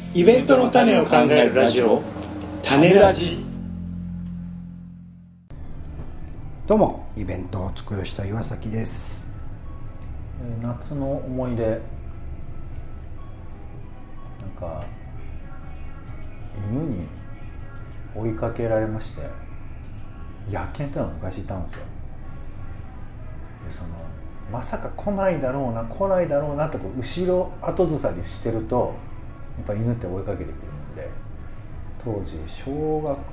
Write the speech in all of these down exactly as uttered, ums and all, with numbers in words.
イベントの種を考えるラジオ、種ラジ。 どうも、イベントを作る人岩崎です。 夏の思い出、なんか犬に追いかけられまして、野犬ってのは昔いたんですよ。でそのまさか来ないだろうな来ないだろうなってこう後ろ後ずさりしてるとやっぱ犬って追いかけてくるので、当時小学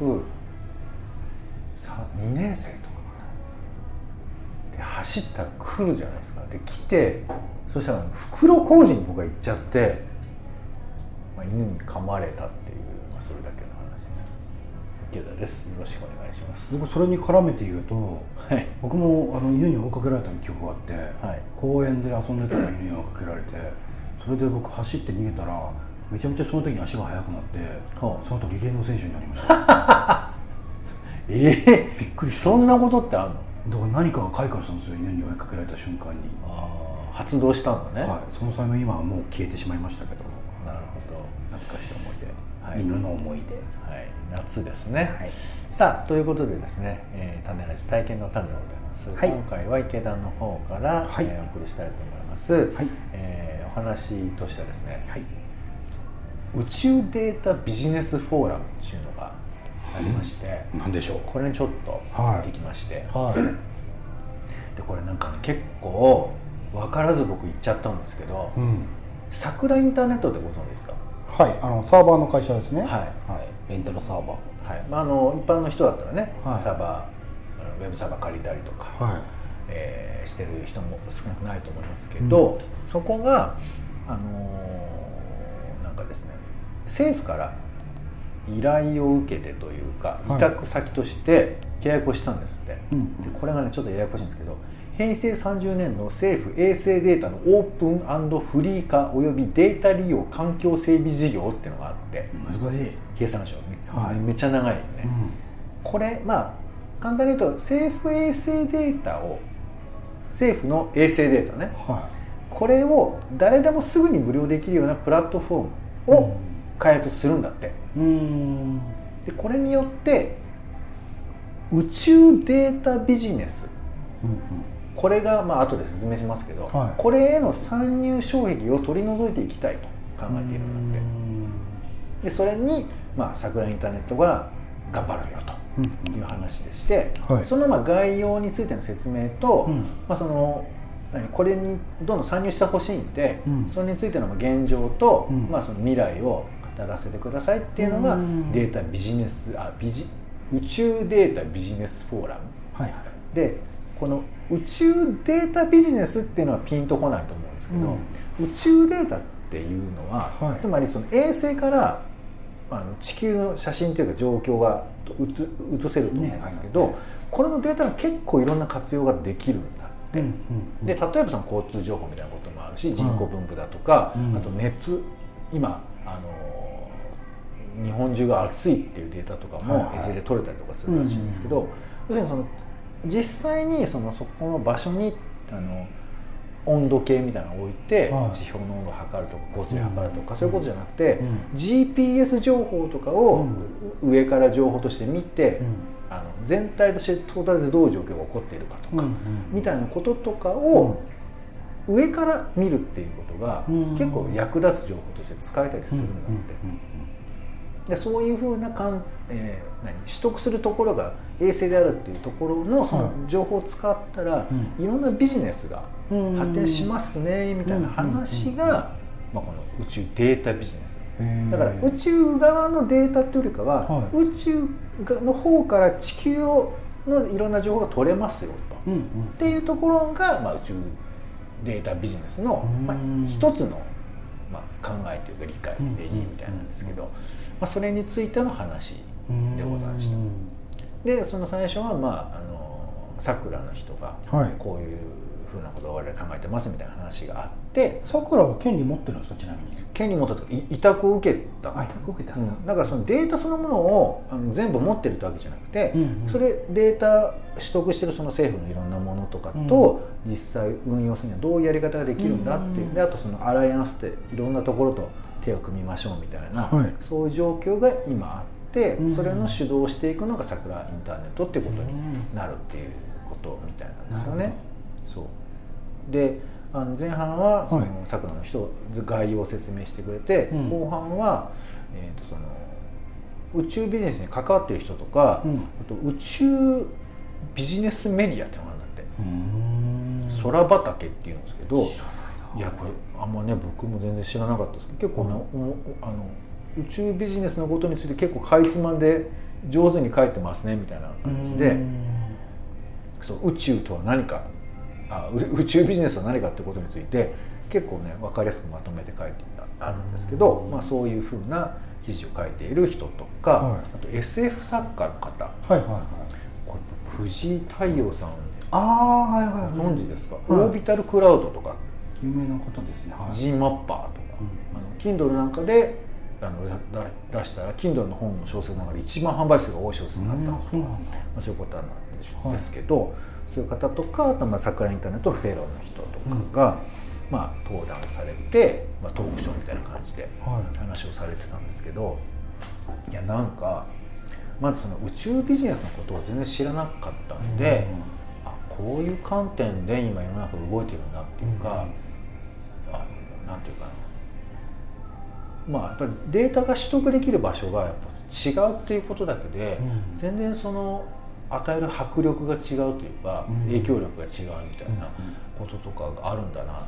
にねん生とかかなで走ったら来るじゃないですか。で来て、そしたら袋小路に僕が行っちゃって、まあ、犬に噛まれたっていう、まあ、それだけの話です。池田です。よろしくお願いします。 僕それに絡めて言うと、はい、僕もあの犬に追いかけられた記憶があって、はい、公園で遊んでたら犬に追いかけられて、それで僕走って逃げたらめちゃめちゃその時に足が速くなって、はあ、その後リレーの選手になりましたええー、びっくりした。 そんなことってあるの？ だから何かが開花したんですよ、犬に追いかけられた瞬間に。 あ発動したんだね。 はい、その際の今はもう消えてしまいましたけど。 なるほど。 懐かしい思い出、 はい、 犬の思い出、 はい、夏ですね、はい、さあということでですね、えー、種ラジ体験の種でございます、はい、今回は池田の方から、はいえー、お送りしたいと思います、はいえー、お話としてはですね、はい、宇宙データビジネスフォーラムっていうのがありまして、 うん、何でしょう。 これにちょっと行ってきまして、はいはい、でこれなんか、ね、結構分からず僕行っちゃったんですけど、うん、桜インターネットってご存知ですか？ はい、あのサーバーの会社ですね。 はい、はい、 レンタルサーバー、 はいまあ、あの一般の人だったらね、はい、サーバーウェブサーバー借りたりとか、はいえー、してる人も少なくないと思いますけど、うん、そこがあのー、なんかですね、政府から依頼を受けてというか、委託先として契約をしたんですって、はい、でこれがねちょっとややこしいんですけど、へいせいさんじゅうねんの政府衛星データのオープン&フリー化およびデータ利用環境整備事業っていうのがあって、 難しい経産省、はい、めっちゃ長いよね、うん、これまあ簡単に言うと政府衛星データを政府の衛星データね、はい、これを誰でもすぐに無料できるようなプラットフォームを開発するんだって、うん、でこれによって宇宙データビジネス、うんうんこれがまあ後で説明しますけど、はい、これへの参入障壁を取り除いていきたいと考えているので、でそれにまあ桜インターネットが頑張るよという話でして、うんうん、そのまあ概要についての説明と、うんまあ、そのこれにどんどん参入してほしいんで、うん、それについての現状と、うんまあ、その未来を語らせてくださいっていうのがデータビジネスあビジ宇宙データビジネスフォーラム、はいはい、でこの宇宙データビジネスっていうのはピンとこないと思うんですけど、うん、宇宙データっていうのは、はい、つまりその衛星からあの地球の写真というか状況が写せると思うんですけど、ねはい、これのデータが結構いろんな活用ができるんだって、うんうんうん、で例えばその交通情報みたいなこともあるし、人口分布だとか、うん、あと熱今あの日本中が暑いっていうデータとかも衛星で取れたりとかするらしいんですけど、要するにその実際に そのそこの場所にあの温度計みたいなのを置いて、はい、地表の温度を測るとか交通量を測るとか、うん、そういうことじゃなくて、うん、ジーピーエス 情報とかを上から情報として見て、うん、あの全体としてトータルでどういう状況が起こっているかとか、うん、みたいなこととかを上から見るっていうことが結構役立つ情報として使えたりするんだって。でそういうふうなかん、えー、何取得するところが衛星であるっていうところ の, その情報を使ったら、はい、いろんなビジネスが発展しますねみたいな話が、まあ、この宇宙データビジネスだから宇宙側のデータというよりかは、はい、宇宙の方から地球のいろんな情報が取れますよと、うんうん、っていうところが、まあ、宇宙データビジネスの、まあ、一つの、まあ、考えというか理解でいいみたいなんですけど、まあ、それについての話でございました。でその最初はまああのさくらの人がこういうふうなことを我々考えてますみたいな話があって、 さくらは権利持ってるんですか？ちなみに権利持ったとか委託を受けた委託を受けたんだ、 うん、だからそのデータそのものをあの全部持ってるってわけじゃなくて、うんうん、それデータ取得してるその政府のいろんなものとかと、うん、実際運用するにはどういうやり方ができるんだっていう、うん、であとそのアライアンスっていろんなところと手を組みましょうみたいな、はい、そういう状況が今あって、それの主導をしていくのが桜インターネットっていうことになるっていうことみたいなんですよね。そうで、あの前半はその桜の人概要を説明してくれて、はい、後半は、えーとその宇宙ビジネスに関わっている人とか、うん、あと宇宙ビジネスメディアっていうのがあるんだって。空畑っていうんですけど、いやこれあんまね僕も全然知らなかったですけど、結構ね、うん、あの宇宙ビジネスのことについて結構かいつまんで上手に書いてますねみたいな感じで、そう宇宙とは何か、あ宇宙ビジネスは何かってことについて結構ね分かりやすくまとめて書いてあるんですけど、まあ、そういうふうな記事を書いている人とか、はい、あと エスエフ 作家の方、はいはいはい、これ藤井太陽さん、あ、はいはい、ご存知ですか、はい、オービタルクラウドとか有名な方ですね、はい、 G マッパーとか、うん、あの Kindle なんかであの出したら Kindle の本の小説の中で一番販売数が多い小説になったんですよ、うん、まあ、そういうことなんですけど、はい、そういう方とか、あとまあ桜インターネットのフェローの人とかが、うん、まあ、登壇されて、まあ、トークショーみたいな感じで話をされてたんですけど、はい、いやなんかまずその宇宙ビジネスのことを全然知らなかったんで、うん、あこういう観点で今世の中動いてるんだっていうか、うん、あなんていうかな、まあやっぱりデータが取得できる場所がやっぱ違うっていうことだけで、うん、全然その与える迫力が違うというか、うん、影響力が違うみたいなこととかがあるんだなと思って、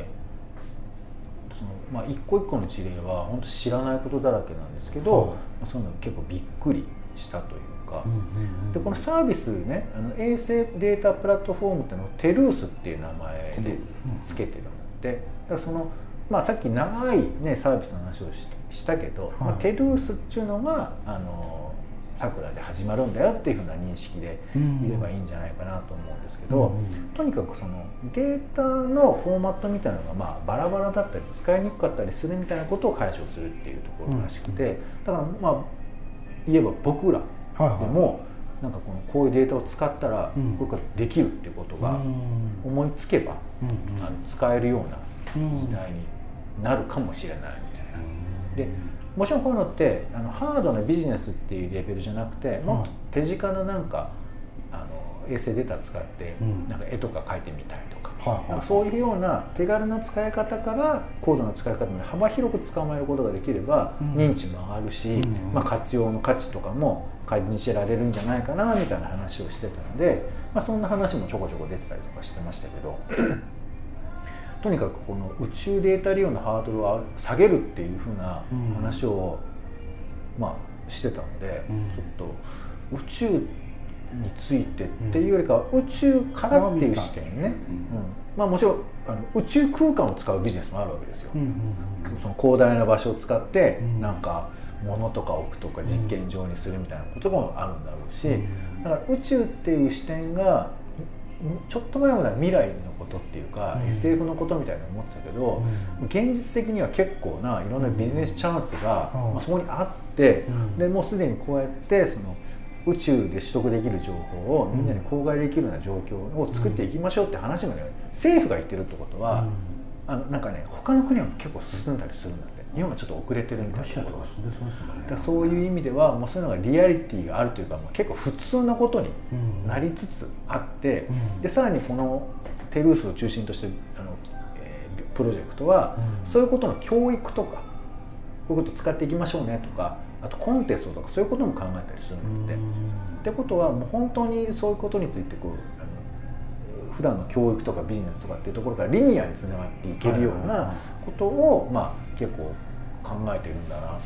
うん、そのまあ一個一個の事例は本当知らないことだらけなんですけど、うん、そういうの結構びっくりしたというか、うんうんうん、でこのサービスね、あの衛星データプラットフォームっていうのをテルースっていう名前でつけてるので、だからそのまあ、さっき長い、ね、サービスの話を し, したけど、はい、まあ、テルースっていうのがあのさくらで始まるんだよっていうふうな認識でいればいいんじゃないかなと思うんですけど、うんうん、とにかくそのデータのフォーマットみたいなのがまあバラバラだったり使いにくかったりするみたいなことを解消するっていうところらしくて、うん、だからまあ言えば僕らでもなんかこのこういうデータを使ったらこれができるっていうことが思いつけば、うんうん、あの使えるような時代になるかもしれないみたいな。でもちろんこういうのってあのハードなビジネスっていうレベルじゃなくて、もっと手近ななんかあの衛星データを使ってなんか絵とか描いてみたりとか、うん、なんかそういうような手軽な使い方から高度な使い方まで幅広く捕まえることができれば、うん、認知も上がるし、うん、まあ、活用の価値とかも感じられるんじゃないかなみたいな話をしてたので、まあ、そんな話もちょこちょこ出てたりとかしてましたけどとにかくこの宇宙データ利用のハードルを下げるっていうふうな話を、うん、まあしてたので、うん、ちょっと宇宙についてっていうよりかは宇宙からっていう視点ね、うんうん、まあもちろんあの宇宙空間を使うビジネスもあるわけですよ、うんうんうん、その広大な場所を使ってなんか物とか置くとか実験場にするみたいなこともあるんだろうし、だから宇宙っていう視点がちょっと前までは未来のことっていうか、うん、エスエフ のことみたいな思ってたけど、うん、現実的には結構ないろんなビジネスチャンスが、うん、まあ、そこにあって、うん、でもうすでにこうやってその宇宙で取得できる情報をみんなに公開できるような状況を作っていきましょうって話まで、ね、政府が言ってるってことは、うん、あのなんかね他の国は結構進んだりするんだって。日本はちょっと遅れてるみたいなことが、だそういう意味では、まあ、そういうのがリアリティがあるというか、まあ、結構普通なことになりつつあって、うん、でさらにこのテルースを中心としてあの、えー、プロジェクトは、うん、そういうことの教育とかこういうことを使っていきましょうねとか、あとコンテストとかそういうことも考えたりするんだって、うん、ってことはもう本当にそういうことについてこうあの普段の教育とかビジネスとかっていうところからリニアにつながっていけるようなことを、まあ、結構考えてるんだなと思って、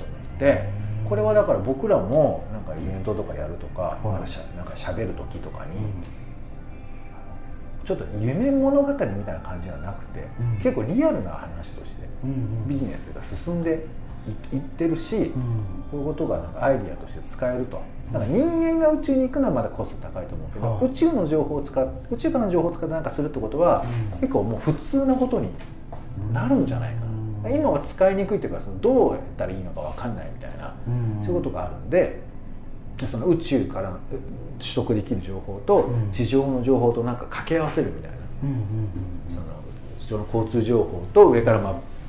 これはだから僕らもなんかイベントとかやるとか、なんかしゃ、なんか喋る時とかに、ちょっと夢物語みたいな感じじゃなくて、結構リアルな話としてビジネスが進んでいってるし、こういうことがなんかアイディアとして使えると。だから人間が宇宙に行くのはまだコスト高いと思うけど、宇宙の情報を使っ宇宙からの情報を使ってなんかするってことは、結構もう普通なことになるんじゃないかな。今は使いにくいというか、そのどうやったらいいのか分かんないみたいな、うん、そういうことがあるんで、その宇宙から取得できる情報と地上の情報となんか掛け合わせるみたいな、うんうんうん、その地上の交通情報と上から、まあ、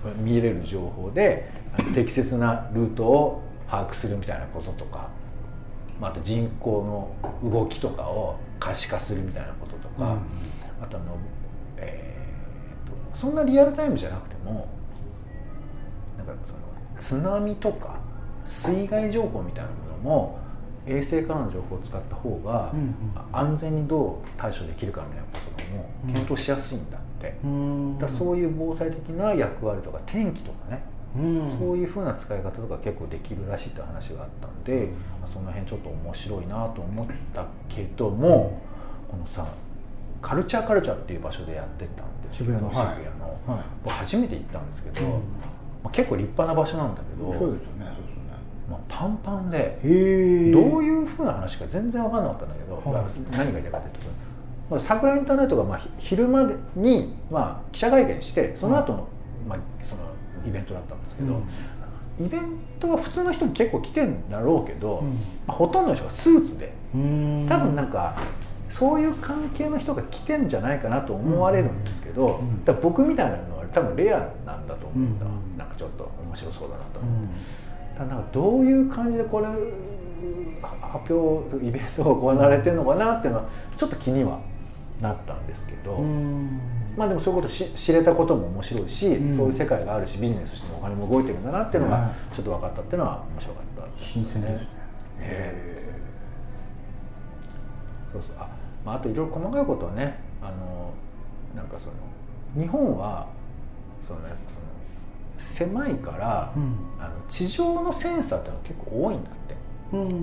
見れる情報で適切なルートを把握するみたいなこととか、あと人口の動きとかを可視化するみたいなこととか、うん、あとあの、えー、とそんなリアルタイムじゃなくてもなんかその津波とか水害情報みたいなものも衛星からの情報を使った方が安全にどう対処できるかみたいなことも検討しやすいんだって、うん、だそういう防災的な役割とか天気とかね、うん、そういう風な使い方とか結構できるらしいって話があったんで、まあ、その辺ちょっと面白いなと思ったけども、このさカルチャーカルチャーっていう場所でやってたんですけど、渋谷の、渋谷の、はい、僕初めて行ったんですけど、うん、まあ、結構立派な場所なんだけど、 そうですよね、そうですよね、 まあ、パンパンでどういう風な話か全然分かんなかったんだけど、はい、何が言いたいかというと、まあ、桜インターネットがまあ昼間にまあ記者会見してその後の、まあ、そのイベントだったんですけど、うん、イベントは普通の人も結構来てんだろうけど、うん、まあ、ほとんどの人がスーツで、多分なんかそういう関係の人が来てんじゃないかなと思われるんですけど、うん、だから僕みたいなのは多分レアなんだと思うんだ、うん、なんかちょっと面白そうだなと思う、うん、ただなんかどういう感じでこれ発表イベントが行われてるのかなっていうのはちょっと気にはなったんですけど、うん、まあでもそういうことし知れたことも面白いし、うん、そういう世界があるしビジネスとしてもお金も動いてるんだなっていうのがちょっと分かったっていうのは面白かったですね。 新鮮ですね。 へー、そうそう、あ、まあ、あといろいろ細かいことはね、あのなんかその日本はそのやっぱその狭いから、うん、あの地上のセンサーってのは結構多いんだって、うんうんうん、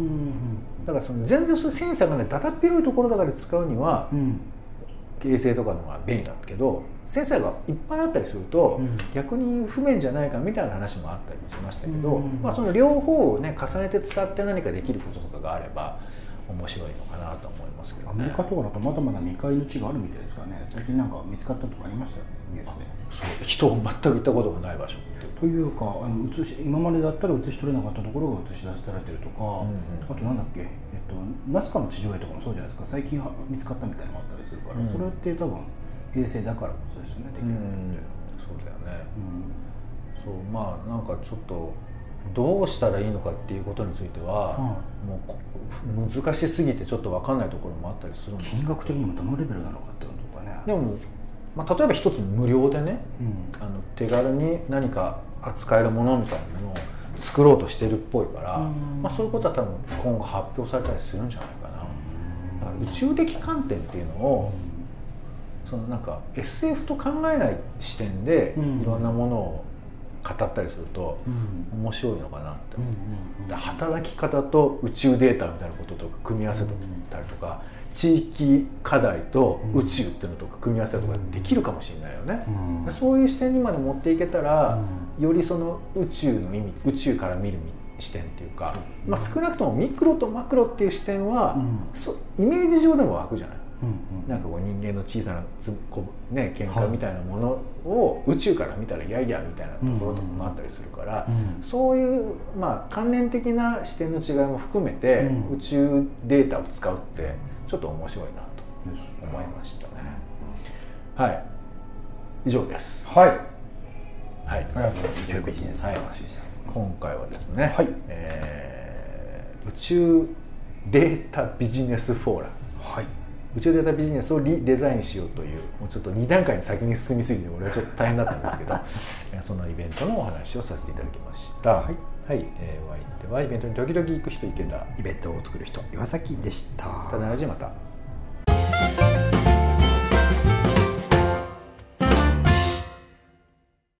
だからその全然そのセンサーがねだだっ広いところだから使うには、うん、衛星とかの方が便利なんだけど、センサーがいっぱいあったりすると、うん、逆に不便じゃないかみたいな話もあったりもしましたけど、うんうんうん、まあ、その両方をね重ねて使って何かできることとかがあれば面白いのかなと思いますけどね。 アメリカとかだとまだまだ未開の地があるみたいですからね。最近なんか見つかったとかありましたよね、ニュースで。 そう、人全く行ったことがない場所というか、あの映し今までだったら映し取れなかったところが映し出されてるとか、うんうん、あとなんだっけ、えっと、ナスカの地上絵とかもそうじゃないですか、最近見つかったみたいなのもあったりするから、うん、それって多分衛星だからこそですよね、できるのって、うん、 そうだよね、うん、そう、まあなんかちょっとどうしたらいいのかっていうことについては、うん、もう難しすぎてちょっと分かんないところもあったりするんですけど、 金額的にもどのレベルなのかっていうのとかね。 でも、まあ、例えば一つ無料でね、うん、あの手軽に何か扱えるものみたいなものを作ろうとしてるっぽいから、うん、まあ、そういうことは多分今後発表されたりするんじゃないかな、うん、宇宙的観点っていうのを、うん、そのなんか エスエフ と考えない視点でいろんなものを語ったりすると面白いのかなって思う、うん、働き方と宇宙データみたいなこととか組み合わせたりとか、地域課題と宇宙っていうのとか組み合わせたりとかできるかもしれないよね、うん、そういう視点にまで持っていけたら、うん、よりその宇宙の意味、宇宙から見る視点っていうか、まあ、少なくともミクロとマクロっていう視点は、うん、そイメージ上でも湧くじゃない、うんうん、なんかこう人間の小さなつこ、ね、喧嘩みたいなものを宇宙から見たらいやいやみたいなところとかもあったりするから、うんうん、そういう、まあ、関連的な視点の違いも含めて、うん、宇宙データを使うってちょっと面白いなと思いましたね、うん、はい、以上です。 はい、はい、 ありがとうございます。宇宙ビジネスの話でした、はい、今回はですね、はい、えー、宇宙データビジネスフォーラム、はい、宇宙データビジネスをリデザインしようという、もうちょっとに段階に先に進みすぎて俺はちょっと大変だったんですけどそのイベントのお話をさせていただきました。はい、はい、えー、お相手はイベントに時々行く人、池田、 イベントを作る人、岩崎でした。 ただなじまた。